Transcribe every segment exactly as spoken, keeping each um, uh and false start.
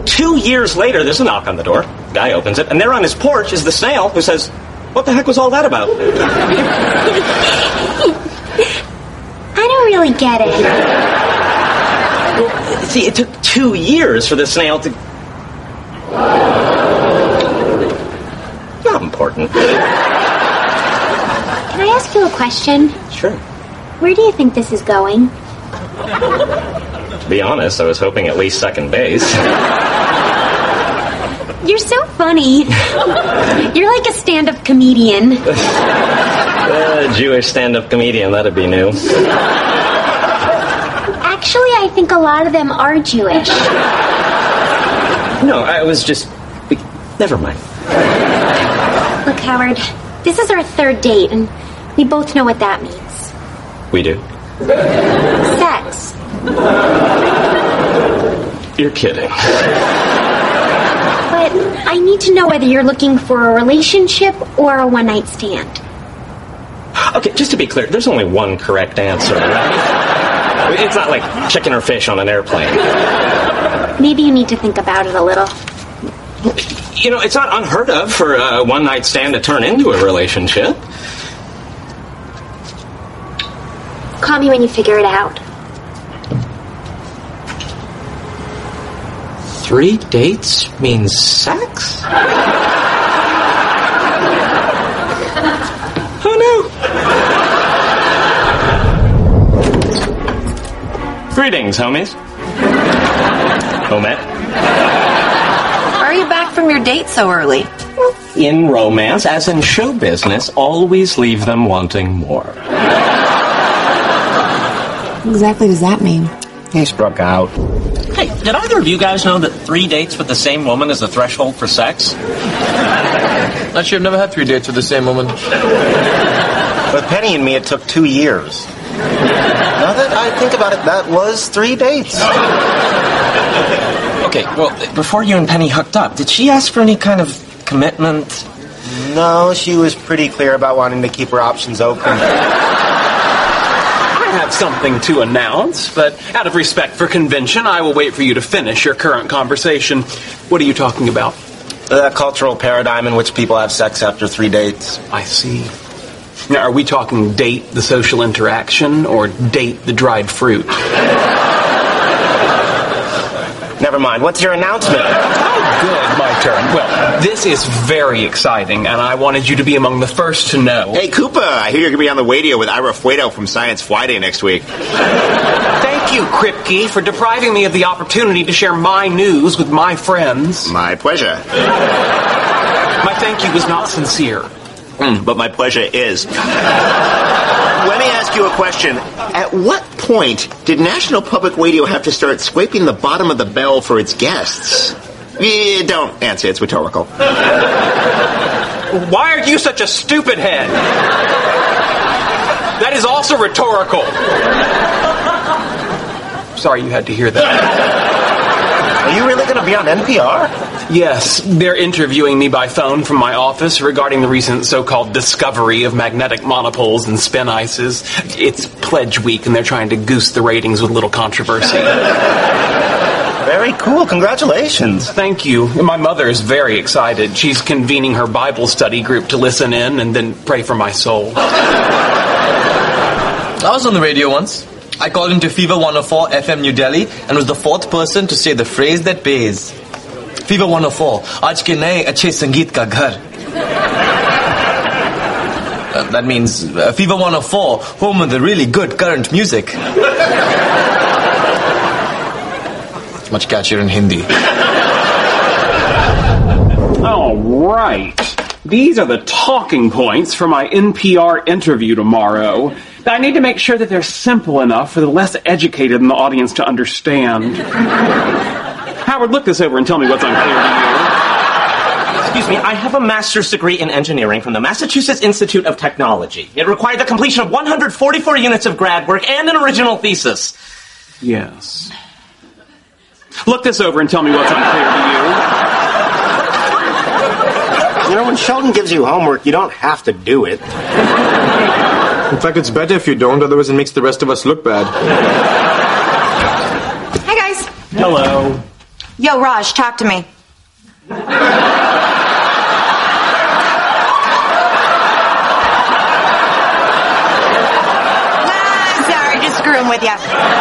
two years later, there's a knock on the door. Guy opens it, and there on his porch is the snail who says, "What the heck was all that about?" I don't really get it. Well, see, it took two years for the snail to... Not important. Can I ask you a question? Sure. Where do you think this is going? To be honest, I was hoping at least second base. You're so funny. You're like a stand-up comedian. uh, Jewish stand-up comedian, that'd be new. Actually, I think a lot of them are Jewish. No, I was just... Never mind. Look, Howard, this is our third date, and we both know what that means. We do? Sex. You're kidding. But I need to know whether you're looking for a relationship or a one-night stand. Okay, just to be clear, there's only one correct answer, right? It's not like chicken or fish on an airplane. Maybe you need to think about it a little. You know, it's not unheard of for a one-night stand to turn into a relationship. Call me when you figure it out. Three dates means sex? Oh, no. Greetings, homies. Homet. Why are you back from your date so early? In romance, as in show business, always leave them wanting more. What exactly does that mean? He struck out. Hey, did either of you guys know that three dates with the same woman is the threshold for sex? Actually, I've never had three dates with the same woman. With Penny and me, it took two years. Now that I think about it, that was three dates. Okay, well, before you and Penny hooked up, did she ask for any kind of commitment? No, she was pretty clear about wanting to keep her options open. I have something to announce, but out of respect for convention, I will wait for you to finish your current conversation. What are you talking about? The cultural paradigm in which people have sex after three dates. I see. Now, are we talking date the social interaction or date the dried fruit? Never mind. What's your announcement? Oh, good. My turn. Well, this is very exciting, and I wanted you to be among the first to know. Hey, Koopa, I hear you're going to be on the radio with Ira Fuedo from Science Friday next week. Thank you, Kripke, for depriving me of the opportunity to share my news with my friends. My pleasure. My thank you was not sincere. Mm, but my pleasure is. Let me ask you a question. At what point did National Public Radio have to start scraping the bottom of the bell for its guests? Yeah, don't answer, it's rhetorical. Why are you such a stupid head? That is also rhetorical. Sorry you had to hear that. Are you really going to be on N P R? Yes, they're interviewing me by phone from my office regarding the recent so-called discovery of magnetic monopoles and spin ices. It's Pledge Week, and they're trying to goose the ratings with a little controversy. Very cool. Congratulations. Thank you. My mother is very excited. She's convening her Bible study group to listen in and then pray for my soul. I was on the radio once. I called into Fever one oh four F M New Delhi and was the fourth person to say the phrase that pays. Fever one oh four, aaj ke naye achhe sangeet ka ghar. Uh, that means uh, Fever one oh four, home of the really good current music. It's much catchier in Hindi. All right. These are the talking points for my N P R interview tomorrow. I need to make sure that they're simple enough for the less educated in the audience to understand. Howard, look this over and tell me what's unclear to you. Excuse me, I have a master's degree in engineering from the Massachusetts Institute of Technology. It required the completion of one hundred forty-four units of grad work and an original thesis. Yes. Look this over and tell me what's unclear to you. You know, when Sheldon gives you homework, you don't have to do it. In fact, it's better if you don't, otherwise it makes the rest of us look bad. Hi, guys. Hello. Yo, Raj, talk to me. Screwing with you.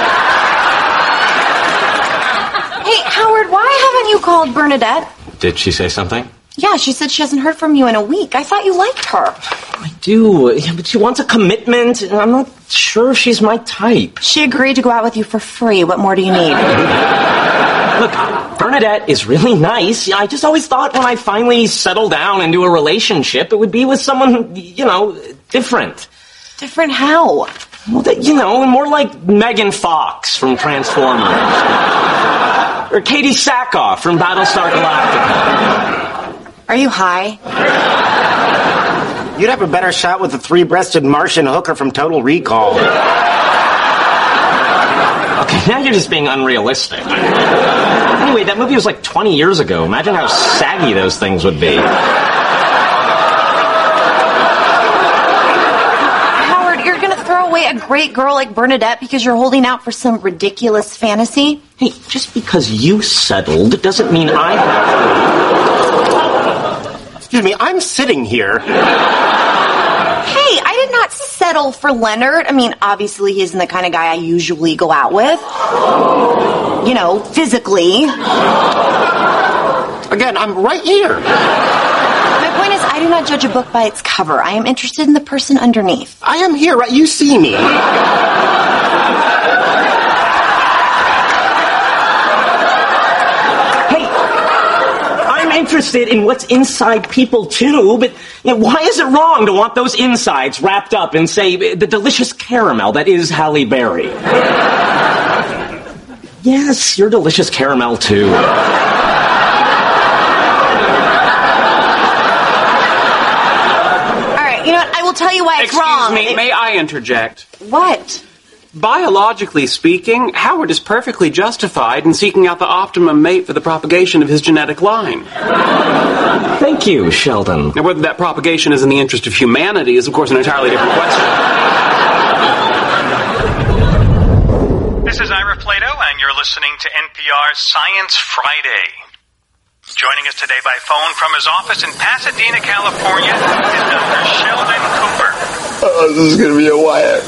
Hey, Howard, why haven't you called Bernadette? Did she say something? Yeah, she said she hasn't heard from you in a week. I thought you liked her. I do, yeah, but she wants a commitment, and I'm not sure if she's my type. She agreed to go out with you for free. What more do you need? Look, Bernadette is really nice. I just always thought when I finally settle down into a relationship, it would be with someone, you know, different. Different how? Well, that, you know, more like Megan Fox from Transformers. Or Katie Sackhoff from Battlestar Galactica. Are you high? You'd have a better shot with the three-breasted Martian hooker from Total Recall. Okay, now you're just being unrealistic. Anyway, that movie was like twenty years ago. Imagine how saggy those things would be. A great girl like Bernadette because you're holding out for some ridiculous fantasy? Hey, just because you settled doesn't mean I have. Excuse me, I'm sitting here. Hey, I did not settle for Leonard. I mean, obviously he isn't the kind of guy I usually go out with. You know, physically. Again, I'm right here. My point is, I do not judge a book by its cover. I am interested in the person underneath. I am here, right? You see me. Hey, I'm interested in what's inside people, too, but you know, why is it wrong to want those insides wrapped up in, say, the delicious caramel that is Halle Berry? Yes, you're delicious caramel, too. I will tell you why it's Excuse wrong. me, It- may I interject? What? Biologically speaking, Howard is perfectly justified in seeking out the optimum mate for the propagation of his genetic line. Thank you, Sheldon. Now, whether that propagation is in the interest of humanity is, of course, an entirely different question. This is Ira Plato, and you're listening to N P R's Science Friday. Joining us today by phone from his office in Pasadena, California, is Doctor Sheldon Cooper. Oh, this is going to be a wire.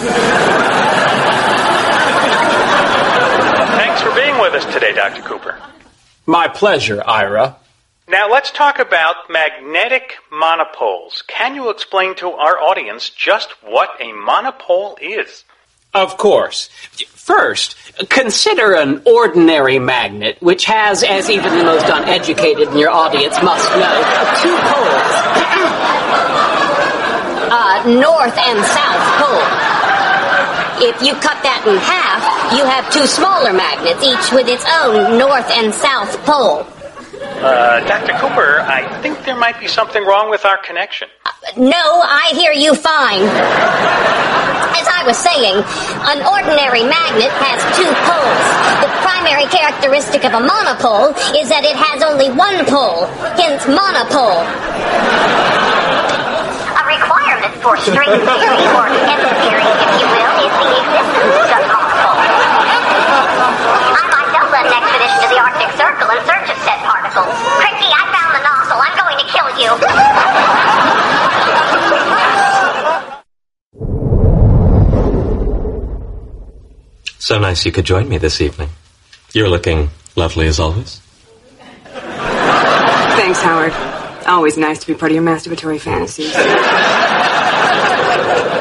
Thanks for being with us today, Doctor Cooper. My pleasure, Ira. Now let's talk about magnetic monopoles. Can you explain to our audience just what a monopole is? Of course. First, consider an ordinary magnet, which has, as even the most uneducated in your audience must know, two poles. uh, north and south pole. If you cut that in half, you have two smaller magnets, each with its own north and south pole. Uh, Doctor Cooper, I think there might be something wrong with our connection. Uh, no, I hear you fine. As I was saying, an ordinary magnet has two poles. The primary characteristic of a monopole is that it has only one pole, hence monopole. A requirement for string theory, or M theory, if you will, is the existence of monopoles. I myself led an expedition to the Arctic Circle in search of said particles. Cricky, I found the nozzle. I'm going to kill you. So nice you could join me this evening. You're looking lovely as always. Thanks, Howard. Always nice to be part of your masturbatory fantasies.